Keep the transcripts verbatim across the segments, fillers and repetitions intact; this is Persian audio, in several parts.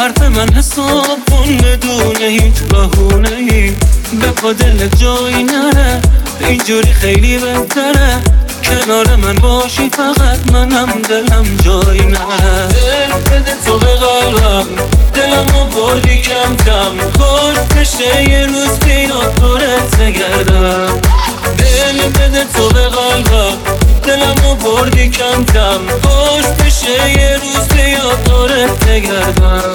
حرف من حساب کن بدون هیچ بهونه‌ای، به پا دلت جایی نره، اینجوری خیلی بهتره، کنار من باشی فقط منم دلم جایی نره. دل بده تو به قلبم، دلمو بردی کم کم، خوش بشه یه روز بیاد دورت بگردم. دل بده تو به قلبم، دلمو بردی کم کم، خوش بشه یه روز بیاد دورت بگردم.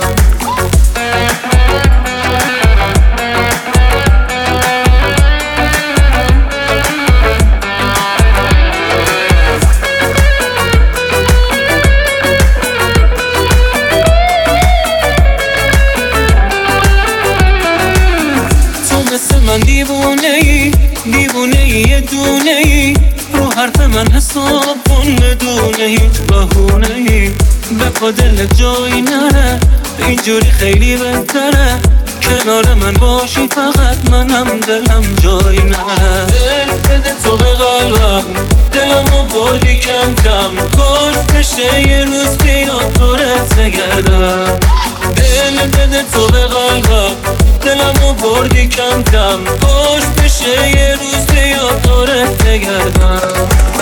من دیوونه ای دیوونه ای یه دونه ای، رو حرف من حساب کن بدون هیچ بهونه ای، به پا دلت جایی نره، اینجوری خیلی بهتره، کنار من باشی فقط منم دلم جایی نره. دل بده تو به قلبم، دلمو بردی کم کم، خوش بشه یه روز بیاد دورت بگردم. دل بده تو به قلبم، دلمو بردی کم کم، خوش بشه یه روز بیاد دورت بگردم.